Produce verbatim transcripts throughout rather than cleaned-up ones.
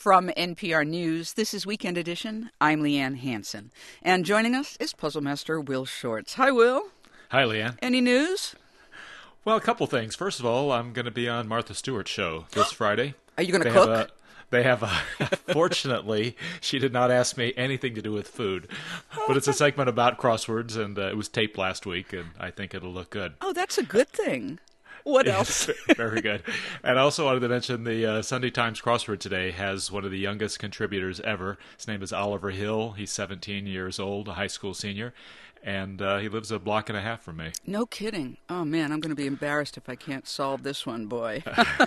From N P R News, this is Weekend Edition. I'm Leanne Hansen. And joining us is Puzzle Master Will Shortz. Hi, Will. Hi, Leanne. Any news? Well, a couple things. First of all, I'm going to be on Martha Stewart's show this Friday. Are you going to They cook? have a- They have a, fortunately, she did not ask me anything to do with food, but it's a segment about crosswords, and uh, it was taped last week, and I think it'll look good. Oh, that's a good thing. What else? Yes, very good. And I also wanted to mention the uh, Sunday Times crossword today has one of the youngest contributors ever. His name is Oliver Hill. He's seventeen years old, a high school senior, and uh, he lives a block and a half from me. No kidding. Oh, man, I'm going to be embarrassed if I can't solve this one, boy.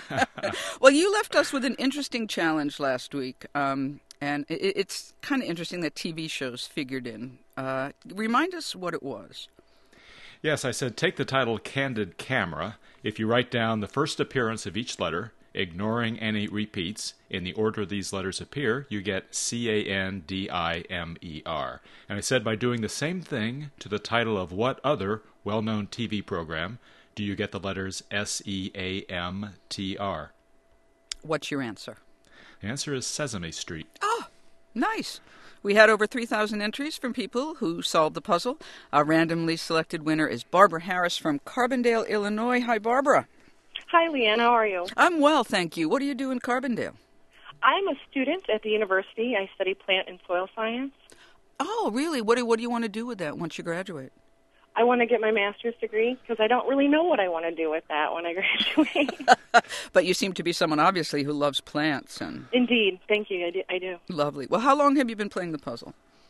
Well, you left us with an interesting challenge last week, um, and it, it's kind of interesting that T V shows figured in. Uh, remind us what it was. Yes, I said take the title Candid Camera. If you write down the first appearance of each letter, ignoring any repeats, in the order these letters appear, you get C A N D I M E R. And I said by doing the same thing to the title of what other well-known T V program do you get the letters S E A M T R? What's your answer? The answer is Sesame Street. Oh, nice. We had over three thousand entries from people who solved the puzzle. Our randomly selected winner is Barbara Harris from Carbondale, Illinois. Hi, Barbara. Hi, Leanne. How are you? I'm well, thank you. What do you do in Carbondale? I'm a student at the university. I study plant and soil science. Oh, really? What do, what do you want to do with that once you graduate? I want to get my master's degree because I don't really know what I want to do with that when I graduate. But you seem to be someone, obviously, who loves plants. And Indeed. Thank you. I do. I do. Lovely. Well, how long have you been playing the puzzle?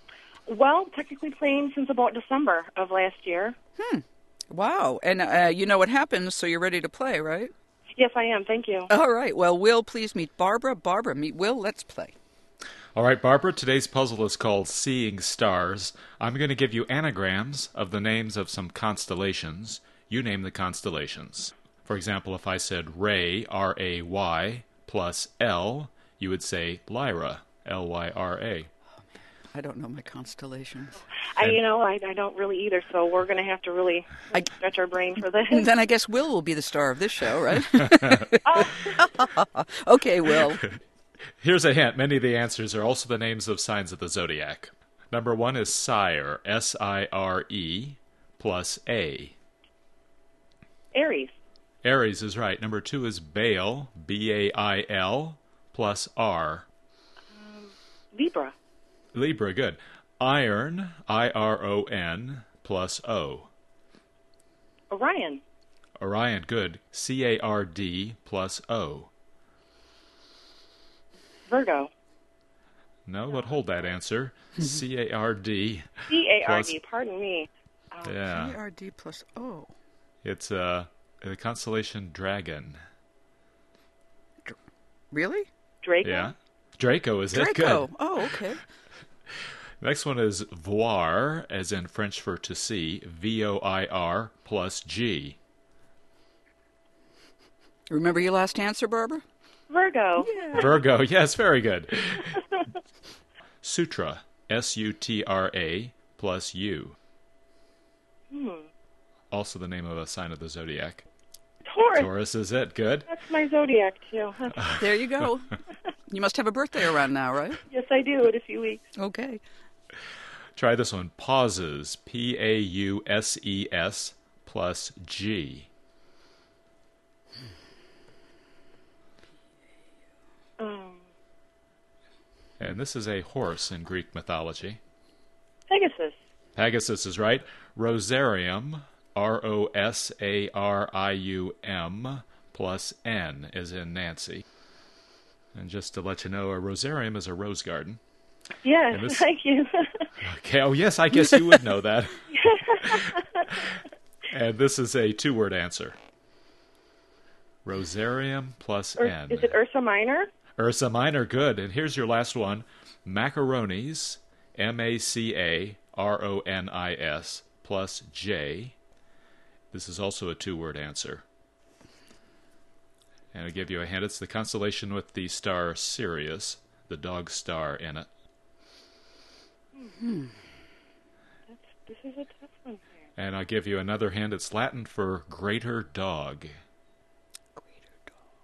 Well, technically playing since about December of last year. Hmm. Wow. And uh, you know what happens, so you're ready to play, right? Yes, I am. Thank you. All right. Well, Will, please meet Barbara. Barbara, meet Will. Let's play. All right, Barbara, today's puzzle is called Seeing Stars. I'm going to give you anagrams of the names of some constellations. You name the constellations. For example, if I said Ray, R A Y, plus L, you would say Lyra, L Y R A. I don't know my constellations. I, you know, I, I don't really either, so we're going to have to really I, stretch our brain for this. Then I guess Will will be the star of this show, right? Oh. Okay, Will. Here's a hint. Many of the answers are also the names of signs of the zodiac. Number one is Sire, S I R E, plus A. Aries. Aries is right. Number two is Bail, B A I L, plus R. Um, Libra. Libra, good. Iron, I R O N, plus O. Orion. Orion, good. C A R D, plus O. Virgo. No, but hold that answer. C A R D. C A R D, plus, pardon me. C yeah. A R D plus O. It's uh, the constellation Dragon. Dr- really? Draco? Yeah. Draco, is it? Draco. Good. Oh, okay. Next one is voir, as in French for to see, V O I R, plus G. Remember your last answer, Barbara? Virgo. Yeah. Virgo, yes, very good. Sutra, S U T R A, plus U. Hmm. Also the name of a sign of the zodiac. Taurus. Taurus is it, good. That's my zodiac, too. There you go. You must have a birthday around now, right? Yes, I do, in a few weeks. Okay. Try this one. Pauses, P A U S E S, plus G. Um, And this is a horse in Greek mythology. Pegasus. Pegasus is right. Rosarium, R O S A R I U M, plus N, as in Nancy. And just to let you know, a rosarium is a rose garden. Yes, this... thank you. Okay, oh yes, I guess you would know that. And this is a two-word answer. Rosarium plus Ur- N. Is it Ursa Minor? Ursa Minor, good. And here's your last one. Macaronis, M A C A R O N I S, plus J. This is also a two-word answer. And I'll give you a hint. It's the constellation with the star Sirius, the dog star in it. Hmm. That's, this is a tough one here. And I'll give you another hint. It's Latin for greater dog. Greater dog.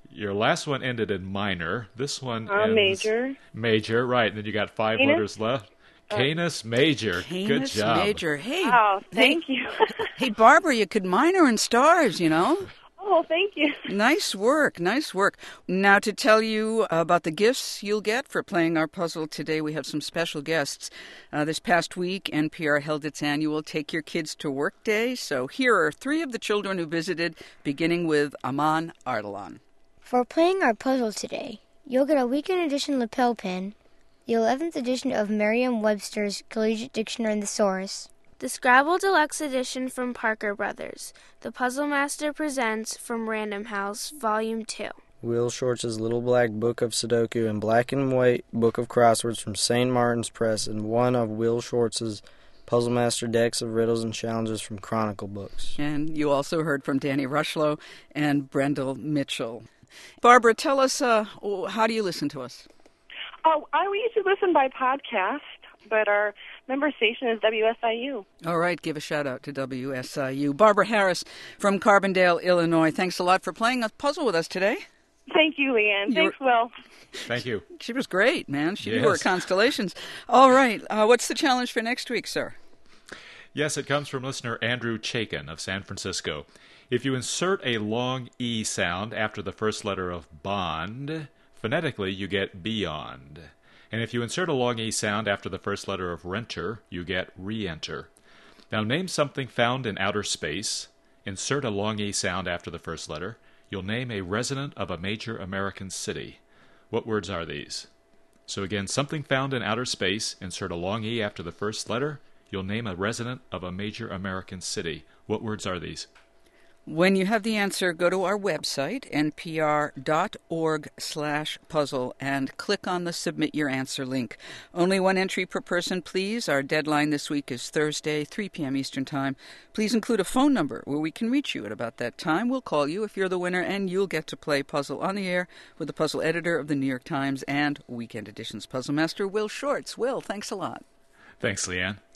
Your last one ended in minor. This one Uh, ends major. Major, right. And then you got five Canis? letters left. Canis Major. Good Canis job. Major. Hey, Oh, thank hey, you. hey, Barbara, you could minor in stars, you know? Oh, thank you. Nice work, nice work. Now, to tell you about the gifts you'll get for playing our puzzle today, we have some special guests. Uh, this past week, N P R held its annual Take Your Kids to Work Day. So here are three of the children who visited, beginning with Aman Ardalan. For playing our puzzle today, you'll get a weekend edition lapel pin, the eleventh edition of Merriam-Webster's Collegiate Dictionary and Thesaurus, the Scrabble Deluxe Edition from Parker Brothers, the Puzzle Master Presents from Random House, Volume two. Will Shorts' Little Black Book of Sudoku and Black and White Book of Crosswords from Saint Martin's Press, and one of Will Shorts' Puzzle Master Decks of Riddles and Challenges from Chronicle Books. And you also heard from Danny Rushlow and Brendel Mitchell. Barbara, tell us, uh, how do you listen to us? Oh, I usually listen by podcast, but our member station is W S I U. All right, give a shout out to W S I U. Barbara Harris from Carbondale, Illinois. Thanks a lot for playing a puzzle with us today. Thank you, Leanne. You're... Thanks, Will. Thank you. She was great, man. She Yes. knew her constellations. All right, uh, what's the challenge for next week, sir? Yes, it comes from listener Andrew Chaikin of San Francisco. If you insert a long E sound after the first letter of bond, phonetically you get beyond. And if you insert a long E sound after the first letter of renter, you get re-enter. Now name something found in outer space. Insert a long E sound after the first letter. You'll name a resident of a major American city. What words are these? So again, something found in outer space. Insert a long E after the first letter. You'll name a resident of a major American city. What words are these? When you have the answer, go to our website, npr.org slash puzzle, and click on the Submit Your Answer link. Only one entry per person, please. Our deadline this week is Thursday, three p.m. Eastern Time. Please include a phone number where we can reach you at about that time. We'll call you if you're the winner, and you'll get to play Puzzle on the Air with the puzzle editor of the New York Times and Weekend Edition's Puzzle Master, Will Shorts. Will, thanks a lot. Thanks, Leanne.